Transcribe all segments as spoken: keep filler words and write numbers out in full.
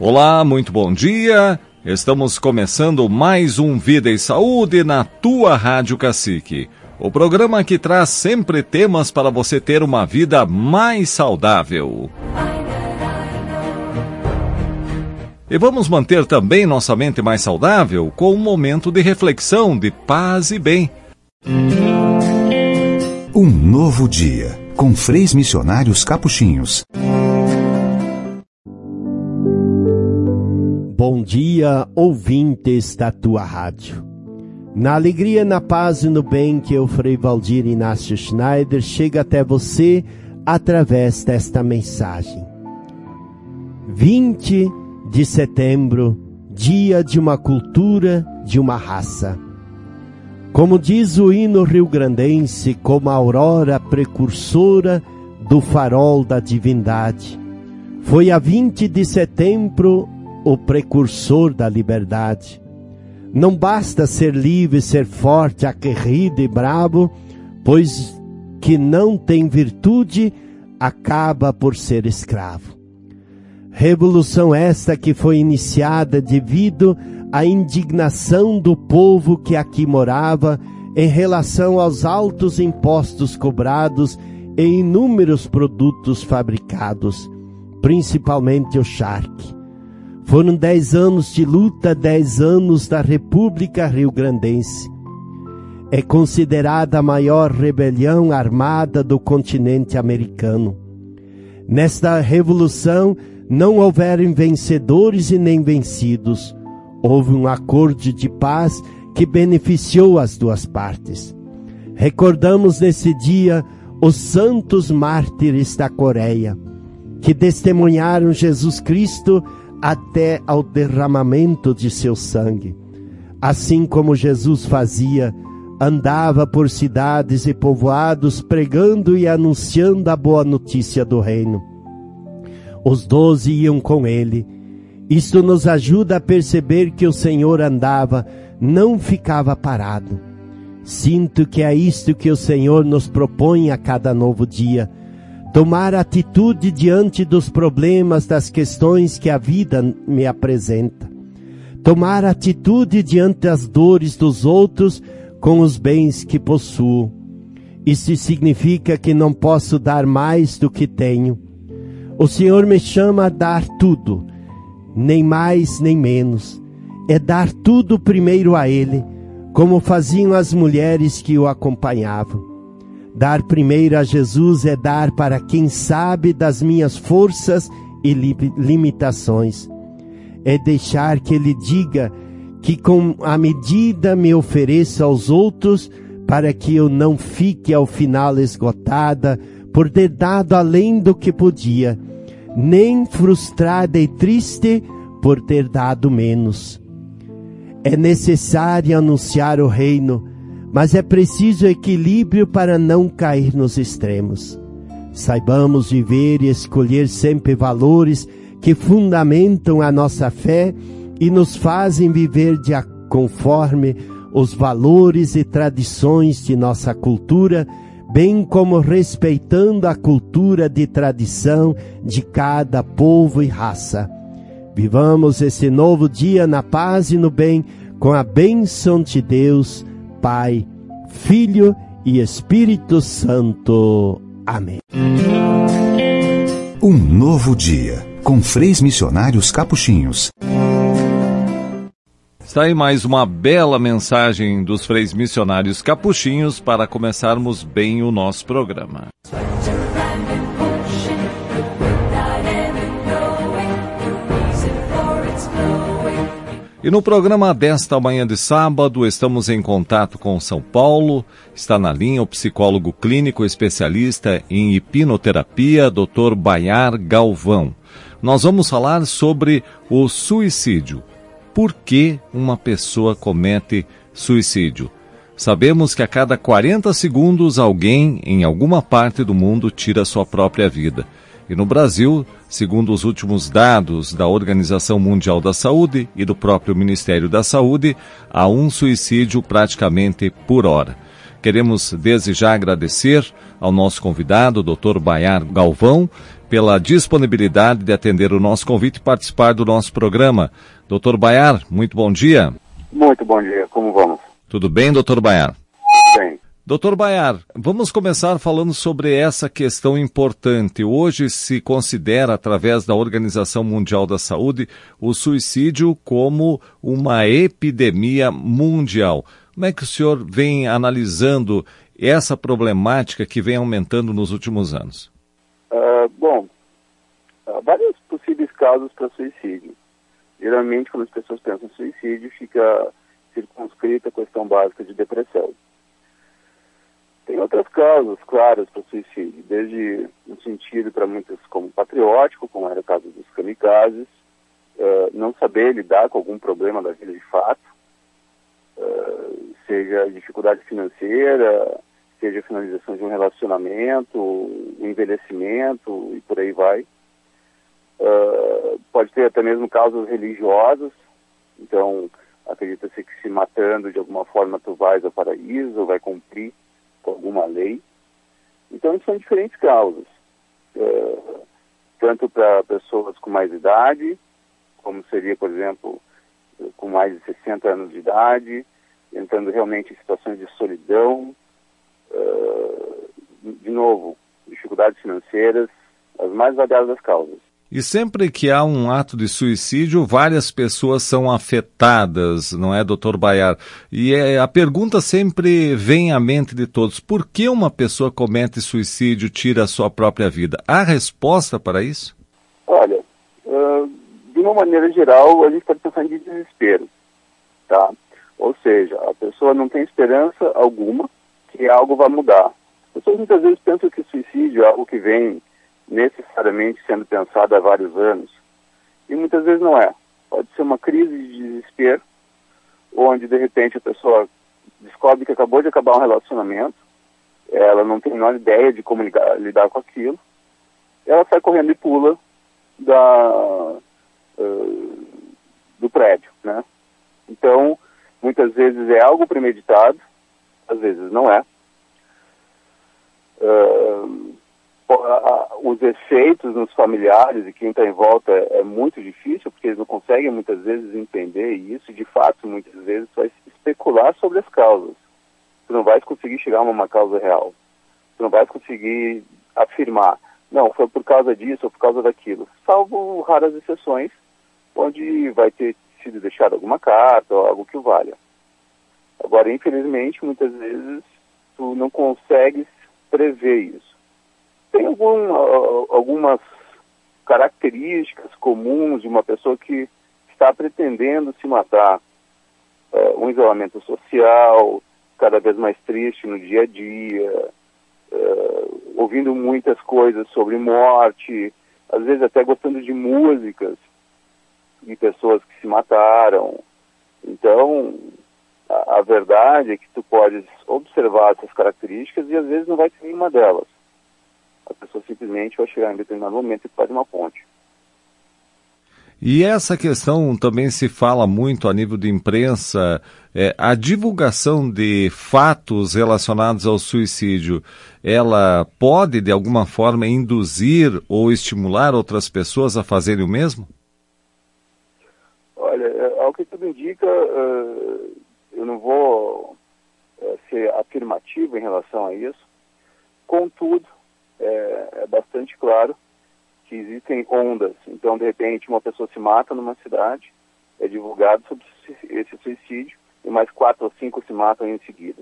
Olá, muito bom dia. Estamos começando mais um Vida e Saúde na tua Rádio Cacique. O programa que traz sempre temas para você ter uma vida mais saudável. E vamos manter também nossa mente mais saudável com um momento de reflexão, de paz e bem. Um novo dia, com Freis Missionários Capuchinhos. Bom dia, ouvintes da tua rádio. Na alegria, na paz e no bem que o Frei Valdir Inácio Schneider chega até você através desta mensagem. vinte de setembro, dia de uma cultura, de uma raça. Como diz o hino rio-grandense, como a aurora precursora do farol da divindade, foi a vinte de setembro o precursor da liberdade. Não basta ser livre, ser forte, aguerrido e bravo, pois que não tem virtude, acaba por ser escravo. Revolução esta que foi iniciada devido à indignação do povo que aqui morava em relação aos altos impostos cobrados em inúmeros produtos fabricados, principalmente o charque. Foram dez anos de luta, dez anos da República Rio-Grandense. É considerada a maior rebelião armada do continente americano. Nesta revolução não houveram vencedores e nem vencidos. Houve um acordo de paz que beneficiou as duas partes. Recordamos nesse dia os santos mártires da Coreia, que testemunharam Jesus Cristo até ao derramamento de seu sangue. Assim como Jesus fazia, andava por cidades e povoados pregando e anunciando a boa notícia do reino. Os doze iam com ele. Isto nos ajuda a perceber que o Senhor andava, não ficava parado. Sinto que é isto que o Senhor nos propõe a cada novo dia. Tomar atitude diante dos problemas, das questões que a vida me apresenta. Tomar atitude diante das dores dos outros com os bens que possuo. Isso significa que não posso dar mais do que tenho. O Senhor me chama a dar tudo, nem mais nem menos. É dar tudo primeiro a Ele, como faziam as mulheres que o acompanhavam. Dar primeiro a Jesus é dar para quem sabe das minhas forças e li- limitações. É deixar que Ele diga que com a medida me ofereça aos outros, para que eu não fique ao final esgotada por ter dado além do que podia, nem frustrada e triste por ter dado menos. É necessário anunciar o reino, mas é preciso equilíbrio para não cair nos extremos. Saibamos viver e escolher sempre valores que fundamentam a nossa fé e nos fazem viver de conforme os valores e tradições de nossa cultura, bem como respeitando a cultura de tradição de cada povo e raça. Vivamos esse novo dia na paz e no bem, com a bênção de Deus, Pai, Filho e Espírito Santo. Amém. Um novo dia, com Freis Missionários Capuchinhos. Está aí mais uma bela mensagem dos Freis Missionários Capuchinhos para começarmos bem o nosso programa. E no programa desta manhã de sábado, estamos em contato com São Paulo. Está na linha o psicólogo clínico especialista em hipnoterapia, doutor Baiar Galvão. Nós vamos falar sobre o suicídio. Por que uma pessoa comete suicídio? Sabemos que a cada quarenta segundos alguém em alguma parte do mundo tira sua própria vida. E no Brasil, segundo os últimos dados da Organização Mundial da Saúde e do próprio Ministério da Saúde, há um suicídio praticamente por hora. Queremos desde já agradecer ao nosso convidado, doutor Bayar Galvão, pela disponibilidade de atender o nosso convite e participar do nosso programa. doutor Bayar, muito bom dia. Muito bom dia, como vamos? Tudo bem, doutor Bayar? Tudo bem. doutor Bayar, vamos começar falando sobre essa questão importante. Hoje se considera, através da Organização Mundial da Saúde, o suicídio como uma epidemia mundial. Como é que o senhor vem analisando essa problemática que vem aumentando nos últimos anos? Uh, bom, há vários possíveis casos para suicídio. Geralmente, quando as pessoas pensam em suicídio, fica circunscrita a questão básica de depressão. Tem outras causas claras para suicídio, desde um sentido para muitos como patriótico, como era o caso dos kamikazes, uh, não saber lidar com algum problema da vida de fato, uh, seja dificuldade financeira, seja a finalização de um relacionamento, o envelhecimento e por aí vai. Uh, pode ter até mesmo causas religiosas, então acredita-se que se matando de alguma forma tu vais ao paraíso, ou vai cumprir com alguma lei. Então, são diferentes causas, uh, tanto para pessoas com mais idade, como seria, por exemplo, com mais de sessenta anos de idade, entrando realmente em situações de solidão, uh, de novo, dificuldades financeiras, as mais variadas causas. E sempre que há um ato de suicídio, várias pessoas são afetadas, não é, doutor Bayar? E é, a pergunta sempre vem à mente de todos: por que uma pessoa comete suicídio, tira a sua própria vida? Há resposta para isso? Olha, uh, de uma maneira geral, a gente pode pensar em desespero, tá? Ou seja, a pessoa não tem esperança alguma que algo vai mudar. As pessoas muitas vezes pensam que o suicídio é algo que vem necessariamente sendo pensado há vários anos, e muitas vezes não é. Pode ser uma crise de desespero, onde de repente a pessoa descobre que acabou de acabar um relacionamento, ela não tem a menor ideia de como lidar, lidar com aquilo, ela sai correndo e pula da, uh, do prédio, né? Então, muitas vezes é algo premeditado, às vezes não é. Uh, os efeitos nos familiares e quem está em volta é, é muito difícil, porque eles não conseguem muitas vezes entender isso, e de fato muitas vezes vai especular sobre as causas. Você não vai conseguir chegar a uma causa real. Você não vai conseguir afirmar, não, foi por causa disso ou por causa daquilo, salvo raras exceções, onde vai ter sido deixada alguma carta ou algo que o valha. Agora, infelizmente, muitas vezes tu não consegues prever isso. Tem algum, algumas características comuns de uma pessoa que está pretendendo se matar. Uh, um isolamento social, cada vez mais triste no dia a dia, uh, ouvindo muitas coisas sobre morte, às vezes até gostando de músicas de pessoas que se mataram. Então, a, a verdade é que tu podes observar essas características e às vezes não vai ter nenhuma delas. A pessoa simplesmente vai chegar em determinado momento e faz uma ponte. E essa questão também se fala muito a nível de imprensa, é, a divulgação de fatos relacionados ao suicídio, ela pode de alguma forma induzir ou estimular outras pessoas a fazerem o mesmo? Olha, ao que tudo indica, uh, eu não vou uh, ser afirmativo em relação a isso, contudo, É, é bastante claro que existem ondas. Então, de repente, uma pessoa se mata numa cidade, é divulgado sobre esse suicídio, e mais quatro ou cinco se matam em seguida.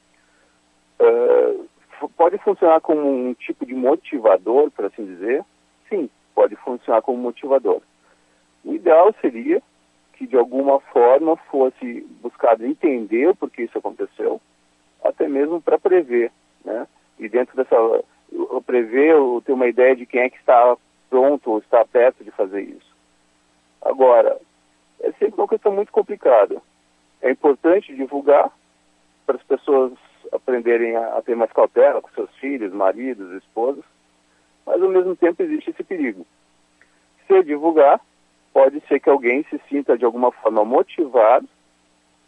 Uh, pode funcionar como um tipo de motivador, por assim dizer? Sim, pode funcionar como motivador. O ideal seria que, de alguma forma, fosse buscado entender o porquê isso aconteceu, até mesmo para prever, né? E dentro dessa... prever ou ter uma ideia de quem é que está pronto ou está perto de fazer isso. Agora, é sempre uma questão muito complicada. É importante divulgar para as pessoas aprenderem a, a ter mais cautela com seus filhos, maridos, esposas, mas ao mesmo tempo existe esse perigo. Se divulgar, pode ser que alguém se sinta de alguma forma motivado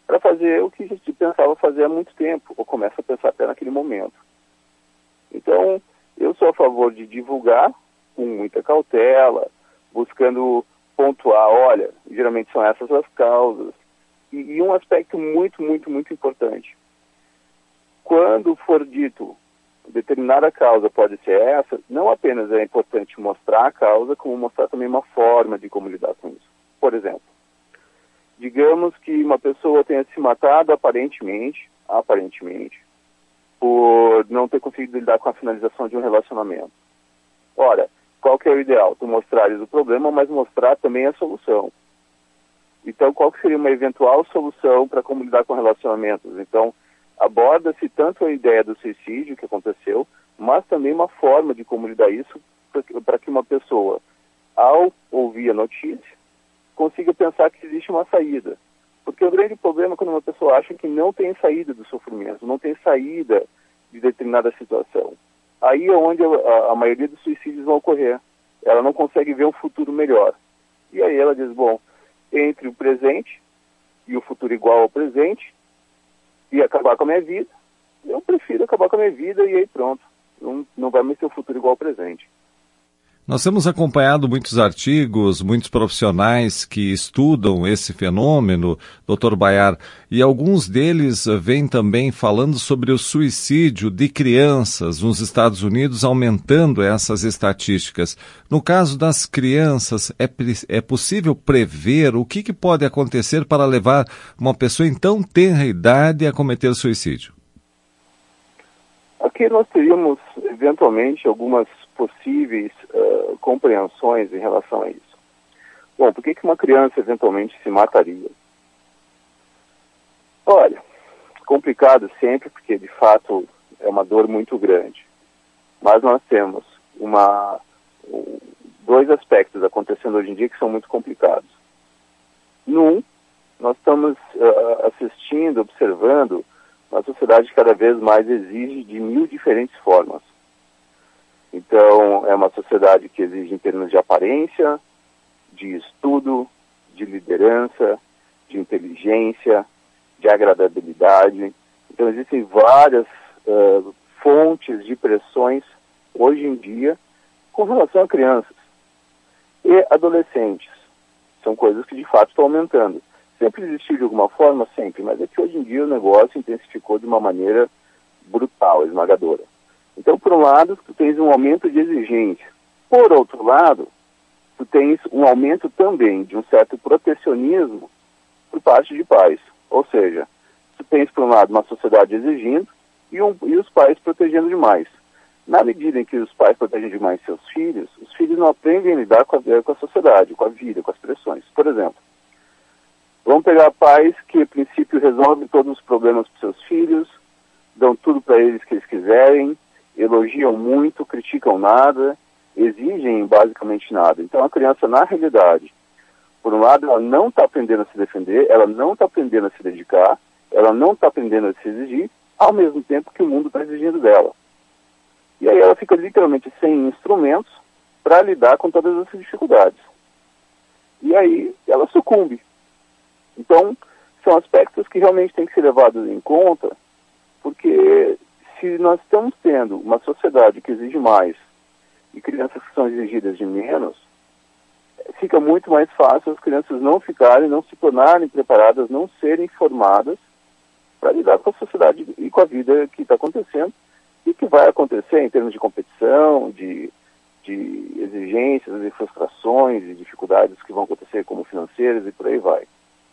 para fazer o que a gente pensava fazer há muito tempo, ou começa a pensar até naquele momento. Então, eu sou a favor de divulgar com muita cautela, buscando pontuar, olha, geralmente são essas as causas. E, e um aspecto muito, muito, muito importante. Quando for dito determinada causa pode ser essa, não apenas é importante mostrar a causa, como mostrar também uma forma de como lidar com isso. Por exemplo, digamos que uma pessoa tenha se matado aparentemente, aparentemente, por não ter conseguido lidar com a finalização de um relacionamento. Ora, qual que é o ideal? Tu mostrares o problema, mas mostrar também a solução. Então, qual que seria uma eventual solução para como lidar com relacionamentos? Então, aborda-se tanto a ideia do suicídio que aconteceu, mas também uma forma de como lidar isso para que uma pessoa, ao ouvir a notícia, consiga pensar que existe uma saída. Porque o grande problema é quando uma pessoa acha que não tem saída do sofrimento, não tem saída de determinada situação. Aí é onde a, a maioria dos suicídios vão ocorrer. Ela não consegue ver um futuro melhor. E aí ela diz, bom, entre o presente e o futuro igual ao presente, e acabar com a minha vida, eu prefiro acabar com a minha vida e aí pronto. Não, não vai mais ter um futuro igual ao presente. Nós temos acompanhado muitos artigos, muitos profissionais que estudam esse fenômeno, doutor Baiar, e alguns deles vêm também falando sobre o suicídio de crianças nos Estados Unidos, aumentando essas estatísticas. No caso das crianças, é, é possível prever o que, que pode acontecer para levar uma pessoa em tão tenra idade a cometer suicídio? Aqui nós teríamos, eventualmente, algumas possíveis uh, compreensões em relação a isso. Bom, por que, que uma criança eventualmente se mataria? Olha, complicado sempre, porque de fato é uma dor muito grande. Mas nós temos uma, um, dois aspectos acontecendo hoje em dia que são muito complicados. Num, nós estamos uh, assistindo, observando uma sociedade que cada vez mais exige de mil diferentes formas. Então, é uma sociedade que exige em termos de aparência, de estudo, de liderança, de inteligência, de agradabilidade. Então, existem várias uh, fontes de pressões hoje em dia com relação a crianças e adolescentes. São coisas que, de fato, estão aumentando. Sempre existiu de alguma forma? Sempre, mas é que hoje em dia o negócio intensificou de uma maneira brutal, esmagadora. Então, por um lado, tu tens um aumento de exigência. Por outro lado, tu tens um aumento também de um certo protecionismo por parte de pais. Ou seja, tu tens, por um lado, uma sociedade exigindo e, um, e os pais protegendo demais. Na medida em que os pais protegem demais seus filhos, os filhos não aprendem a lidar com a, com a sociedade, com a vida, com as pressões. Por exemplo, vamos pegar pais que, a princípio, resolvem todos os problemas para seus filhos, dão tudo para eles que eles quiserem, elogiam muito, criticam nada, exigem basicamente nada. Então a criança, na realidade, por um lado, ela não está aprendendo a se defender, ela não está aprendendo a se dedicar, ela não está aprendendo a se exigir, ao mesmo tempo que o mundo está exigindo dela. E aí ela fica literalmente sem instrumentos para lidar com todas essas dificuldades. E aí ela sucumbe. Então, são aspectos que realmente têm que ser levados em conta, porque se nós estamos tendo uma sociedade que exige mais e crianças que são exigidas de menos, fica muito mais fácil as crianças não ficarem, não se tornarem preparadas, não serem formadas para lidar com a sociedade e com a vida que está acontecendo e que vai acontecer em termos de competição, de, de exigências, de frustrações e dificuldades que vão acontecer como financeiras e por aí vai.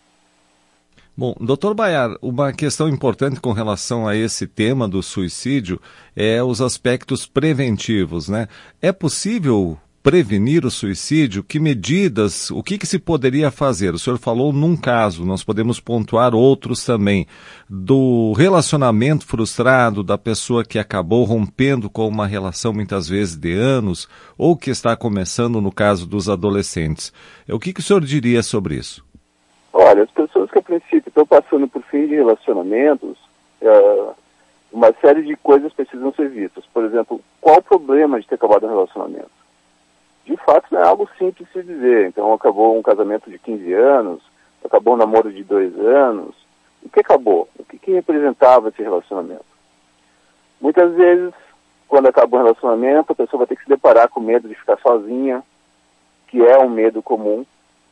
Bom, doutor Baiar, uma questão importante com relação a esse tema do suicídio é os aspectos preventivos, né? É possível prevenir o suicídio? Que medidas, o que, que se poderia fazer? O senhor falou num caso, nós podemos pontuar outros também, do relacionamento frustrado, da pessoa que acabou rompendo com uma relação muitas vezes de anos, ou que está começando no caso dos adolescentes. O que, que o senhor diria sobre isso? Olha, as pessoas que a princípio estão passando por fim de relacionamentos, uh, uma série de coisas precisam ser vistas. Por exemplo, qual o problema de ter acabado um relacionamento? De fato, não é algo simples de se dizer. Então, acabou um casamento de quinze anos, acabou um namoro de dois anos, O que acabou? O que, que representava esse relacionamento? Muitas vezes, quando acaba um relacionamento, a pessoa vai ter que se deparar com medo de ficar sozinha, que é um medo comum,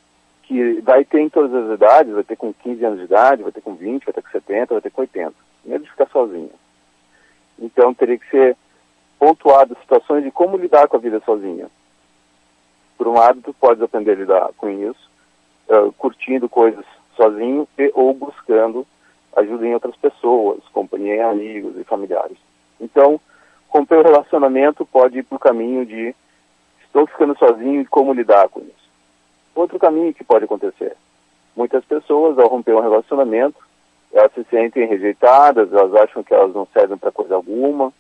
que vai ter em todas as idades, vai ter com quinze anos de idade, vai ter com vinte, vai ter com setenta, vai ter com oitenta. Medo de ficar sozinha. Então, teria que ser pontuado situações de como lidar com a vida sozinha. Por um lado, tu pode aprender a lidar com isso, uh, curtindo coisas sozinho e, ou buscando ajuda em outras pessoas, companhia em amigos e familiares. Então, romper o relacionamento pode ir para o caminho de estou ficando sozinho e como lidar com isso. Outro caminho que pode acontecer. Muitas pessoas, ao romper um relacionamento, elas se sentem rejeitadas, elas acham que elas não servem para coisa alguma.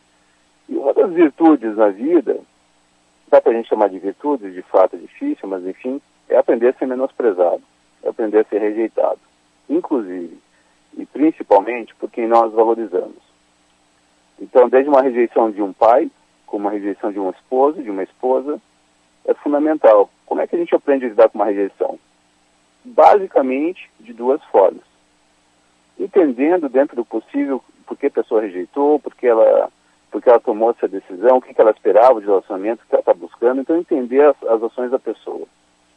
E uma das virtudes na vida, dá para a gente chamar de virtudes, de fato é difícil, mas enfim, é aprender a ser menosprezado, é aprender a ser rejeitado. Inclusive, e principalmente por quem nós valorizamos. Então, desde uma rejeição de um pai, como uma rejeição de um esposo, de uma esposa, é fundamental. Como é que a gente aprende a lidar com uma rejeição? Basicamente, de duas formas. Entendendo, dentro do possível, por que a pessoa rejeitou, por que ela, por que ela tomou essa decisão, o que ela esperava de relacionamento, o que ela está buscando. Então, entender as, as ações da pessoa.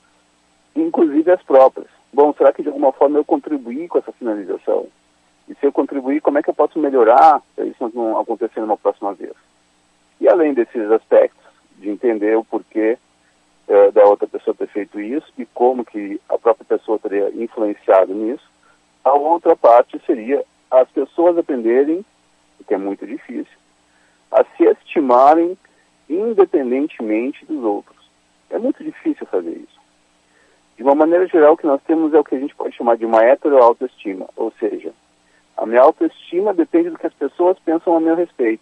Inclusive as próprias. Bom, será que de alguma forma eu contribuí com essa finalização? E se eu contribuir, como é que eu posso melhorar para isso não acontecer numa próxima vez? E além desses aspectos, de entender o porquê eh, da outra pessoa ter feito isso e como que a própria pessoa teria influenciado nisso, a outra parte seria as pessoas aprenderem, o que é muito difícil, a se estimarem independentemente dos outros. É muito difícil fazer isso. De uma maneira geral, o que nós temos é o que a gente pode chamar de uma heteroautoestima, ou seja, a minha autoestima depende do que as pessoas pensam a meu respeito.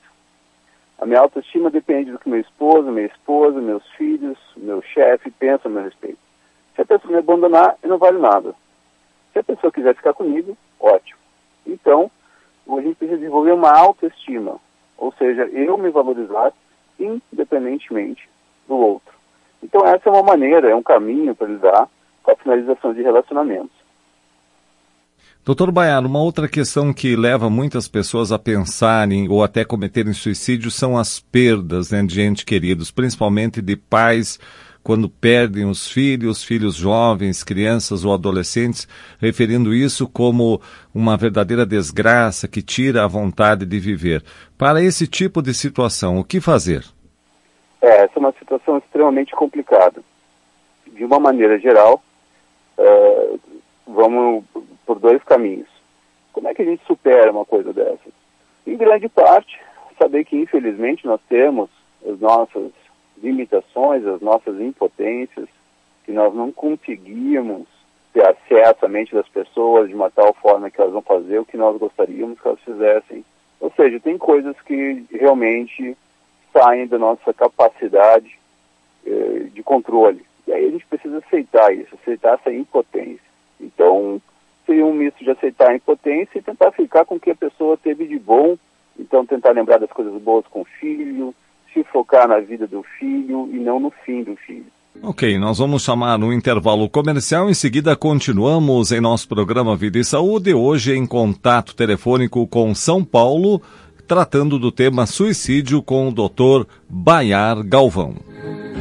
A minha autoestima depende do que meu esposo, minha esposa, meus filhos, meu chefe pensam a meu respeito. Se a pessoa me abandonar, eu não vale nada. Se a pessoa quiser ficar comigo, ótimo. Então, a gente precisa desenvolver uma autoestima, ou seja, eu me valorizar independentemente do outro. Então, essa é uma maneira, é um caminho para lidar com a finalização de relacionamentos. Doutor Baiar, uma outra questão que leva muitas pessoas a pensarem ou até cometerem suicídio são as perdas, né, de entes queridos, principalmente de pais quando perdem os filhos, filhos jovens, crianças ou adolescentes, referindo isso como uma verdadeira desgraça que tira a vontade de viver. Para esse tipo de situação, o que fazer? É, essa é uma situação extremamente complicada. De uma maneira geral, uh, vamos por dois caminhos. Como é que a gente supera uma coisa dessa? Em grande parte, saber que infelizmente nós temos as nossas limitações, as nossas impotências, que nós não conseguimos ter acesso à mente das pessoas de uma tal forma que elas vão fazer o que nós gostaríamos que elas fizessem. Ou seja, tem coisas que realmente saem da nossa capacidade eh, de controle. E aí a gente precisa aceitar isso, aceitar essa impotência. Então, seria um misto de aceitar a impotência e tentar ficar com o que a pessoa teve de bom. Então, tentar lembrar das coisas boas com o filho, se focar na vida do filho e não no fim do filho. Ok, nós vamos chamar um intervalo comercial. Em seguida, continuamos em nosso programa Vida e Saúde, hoje em contato telefônico com São Paulo, tratando do tema suicídio com o doutor Baiar Galvão.